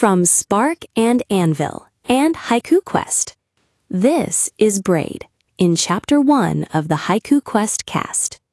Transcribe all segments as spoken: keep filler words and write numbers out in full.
from Spark and Anvil and Haiku Quest. This is Braid in Chapter one of the Haiku Quest cast.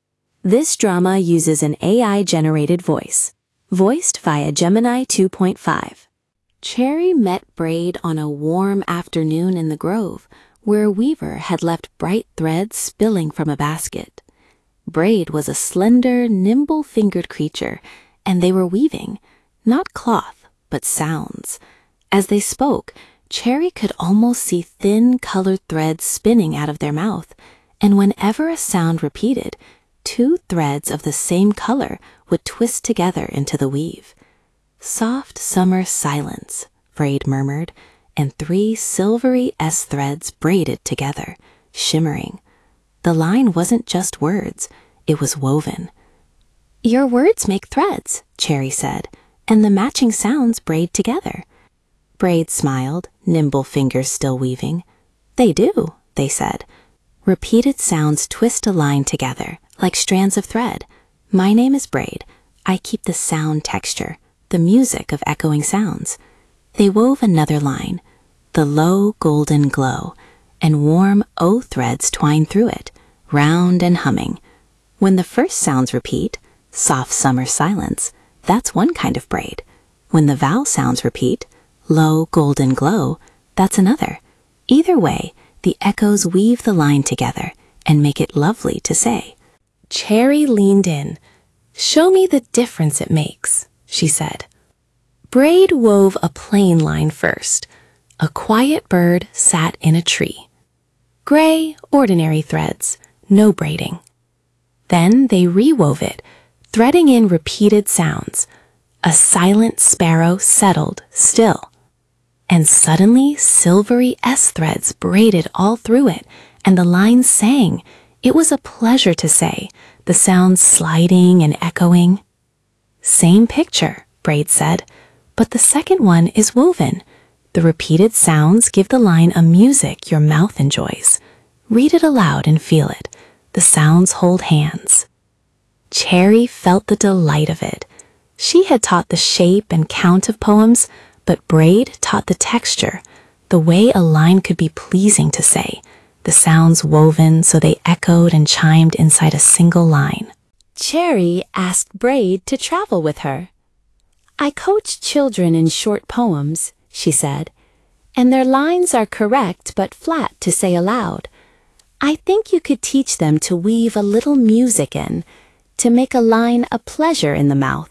This drama uses an A I-generated voice, voiced via Gemini two point five. Cherry met Braid on a warm afternoon in the grove, where a weaver had left bright threads spilling from a basket. Braid was a slender, nimble-fingered creature, and they were weaving, not cloth, but sounds. As they spoke, Cherry could almost see thin, colored threads spinning out of their mouth, and whenever a sound repeated, two threads of the same color would twist together into the weave. "Soft summer silence," Braid murmured, and three silvery S threads braided together, shimmering. The line wasn't just words, it was woven. "Your words make threads," Cherry said, "and the matching sounds braid together." Braid smiled, nimble fingers still weaving. "They do," they said. Repeated sounds twist a line together, like strands of thread. "My name is Braid. I keep the sound texture, the music of echoing sounds." They wove another line, the low golden glow, and warm O threads twined through it, round and humming. When the first sounds repeat, soft summer silence, that's one kind of braid. When the vowel sounds repeat, low golden glow, that's another. Either way, the echoes weave the line together and make it lovely to say. Cherry leaned in. "Show me the difference it makes," she said. Braid wove a plain line first. A quiet bird sat in a tree. Gray, ordinary threads, no braiding. Then they rewove it, threading in repeated sounds. A silent sparrow settled still. And suddenly silvery S threads braided all through it, and the lines sang. It was a pleasure to say, the sounds sliding and echoing. "Same picture," Braid said, "but the second one is woven. The repeated sounds give the line a music your mouth enjoys. Read it aloud and feel it. The sounds hold hands." Cherry felt the delight of it. She had taught the shape and count of poems, but Braid taught the texture, the way a line could be pleasing to say, the sounds woven so they echoed and chimed inside a single line. Cherry asked Braid to travel with her. "I coach children in short poems," she said, "and their lines are correct but flat to say aloud. I think you could teach them to weave a little music in, to make a line a pleasure in the mouth."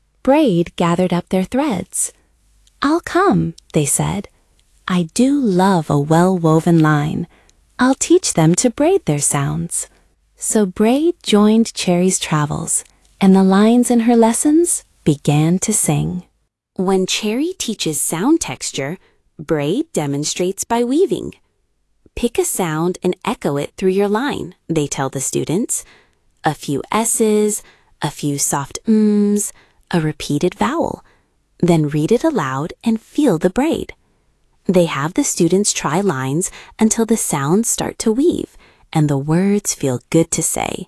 Braid gathered up their threads. "I'll come," they said. "I do love a well-woven line. I'll teach them to braid their sounds." So Braid joined Cherry's travels, and the lines in her lessons began to sing. When Cherry teaches sound texture, Braid demonstrates by weaving. "Pick a sound and echo it through your line," they tell the students. A few S's, a few soft M's, a repeated vowel. Then read it aloud and feel the braid. They have the students try lines until the sounds start to weave and the words feel good to say.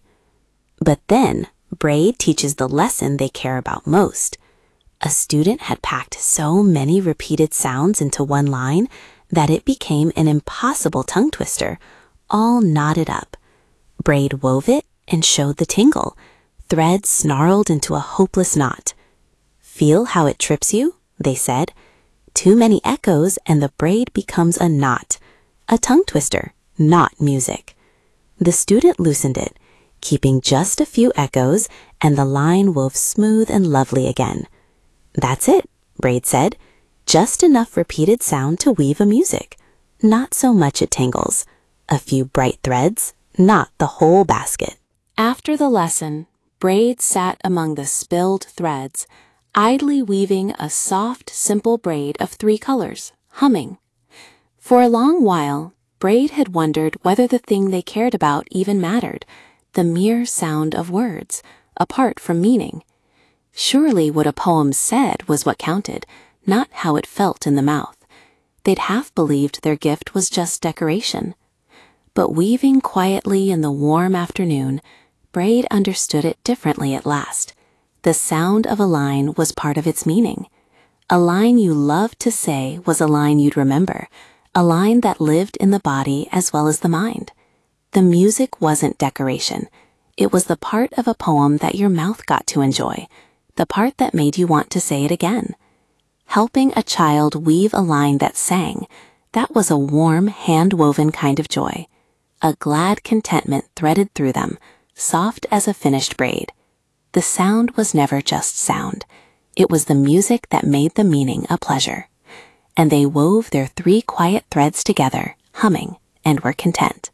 But then Braid teaches the lesson they care about most. A student had packed so many repeated sounds into one line that it became an impossible tongue twister, all knotted up. Braid wove it and showed the tingle. Threads snarled into a hopeless knot. "Feel how it trips you?" they said. "Too many echoes and the braid becomes a knot. A tongue twister, not music." The student loosened it, keeping just a few echoes, and the line wove smooth and lovely again. "That's it," Braid said. "Just enough repeated sound to weave a music. Not so much it tangles. A few bright threads, not the whole basket." After the lesson, Braid sat among the spilled threads, idly weaving a soft, simple braid of three colors, humming. For a long while, Braid had wondered whether the thing they cared about even mattered, the mere sound of words, apart from meaning. Surely what a poem said was what counted, not how it felt in the mouth. They'd half believed their gift was just decoration. But weaving quietly in the warm afternoon, Braid understood it differently at last. The sound of a line was part of its meaning. A line you loved to say was a line you'd remember, a line that lived in the body as well as the mind. The music wasn't decoration. It was the part of a poem that your mouth got to enjoy, the part that made you want to say it again. Helping a child weave a line that sang, that was a warm, hand-woven kind of joy. A glad contentment threaded through them, soft as a finished braid. The sound was never just sound. It was the music that made the meaning a pleasure. And they wove their three quiet threads together, humming, and were content.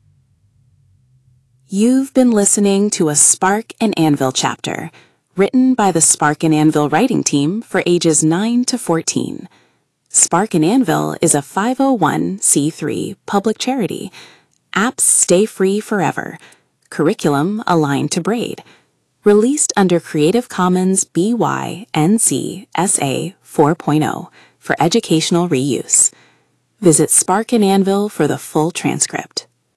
You've been listening to a Spark and Anvil chapter, written by the Spark and Anvil writing team for ages nine to fourteen. Spark and Anvil is a five oh one c three public charity. Apps stay free forever. Curriculum aligned to Braid. Released under Creative Commons B Y N C S A four point oh for educational reuse. Visit Spark and Anvil for the full transcript.